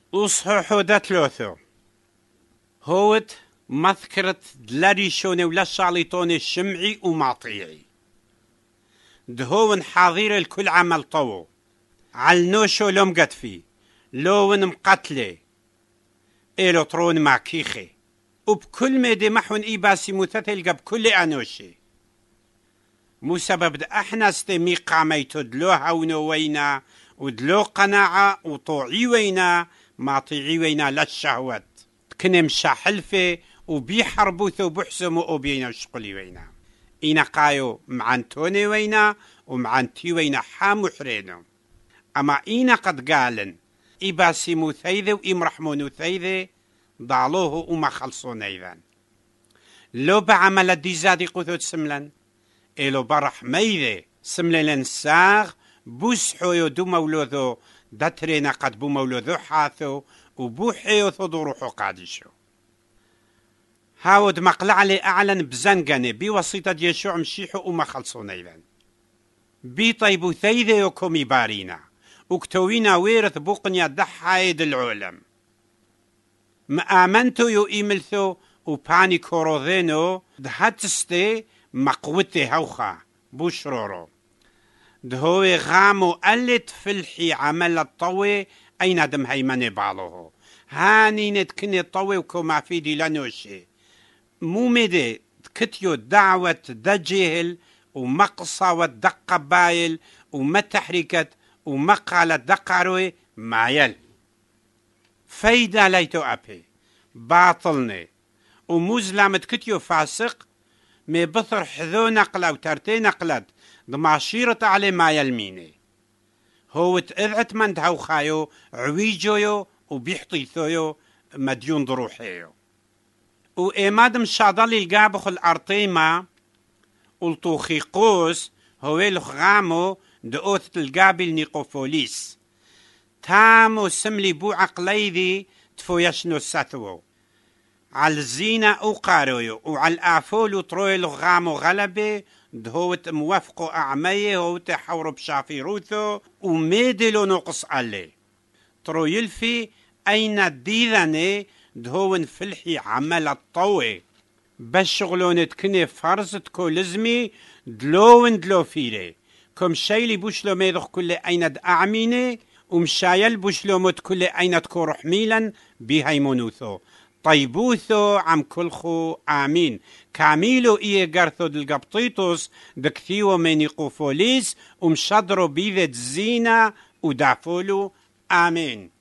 أصحو داتلوثو هوت مذكرة دلاري شوني ولا شاليطوني الشمعي وماطيعي دهون حاضر الكل عمل طو علنوشو لوم قدفي لون مقتلي إلو ترون مع كيخي وبكل ميدي محون إيباسي مثتل قب كل أنوشي مو سبب ده احنا استمي قاميتو دلو هونو وينا ودلو قناعة وطوعي وينا ماطيعي وينا للشهوات كنم شاحلفة وبيحربوثو بحسمو وبينا وشقلي وينا إنا قايو معنتوني وينا ومعنتي وينا حامو حرينو أما إنا قد قالن إباسي مثيذي وإمرحمونو ثيذي ضالوه وما خلصون أيضا لو بعمل دي زادي قثوت سملن إلو برح ميذي سملن ساغ بوسحو دو مولوذو داترينا قد بو مولوذو حاثو وبوحيو ثدو روحو قادشو هاود مقلع لي أعلن بزنقاني بوسيطة يشوع مشيحو وما خلصون أيضا بي طيبو ثيذي وكومي بارينا وكتوينا ويرث بوقنيا دحايد العالم ما آمنتو يو إيملثو وباني كوروذينو دهاتستي مقوتي هوخا بوشرورو دهوي غامو ألت فلحي عمل الطوي أين دم هيمني بالوهو هاني نتكني الطوي وكما في دي لنوشي مومدي كتيو دعوة دجيهل ومقصة ودق بايل ومتحركت ومقالة دقاروي مايل فايدة ليتو أبي باطلني ومزلمت كتيو فاسق مي بثر حذو نقلة وترتي نقلت دماشيرة علي ما يلميني هو تأذعت من دهو خايو عويجويو وبيحطيثويو مديون ضروحيو وإماد مشاضلي القابخ الأرطيمة والطوخيقوس هو الخغامو دقوث القابل نيقوفوليس تامو سملي بو عقليذي تفويشنو ساثوو على الزينة أقارويو وعلى الآفول تروي لغامو غلبي دهوت موافقو أعميه هوت حورو بشافيروثو وميدلو نقص عليه تروي الفي أين ديذاني دهون فلحي عمل الطوي بشغلون تكني فرز تكولزمي دلوين دلو فيري كم شايلي بوشلو ميدخ كل أين أعميني ومشايل بوشلو مت كل أين تكورح ميلا بهايمونوثو طيبوثو عم كلخو آمين كاميلو إيه قرثو دلقبطيطوس دكثيو مني قوفوليس ومشادرو بيذت زينة ودافولو آمين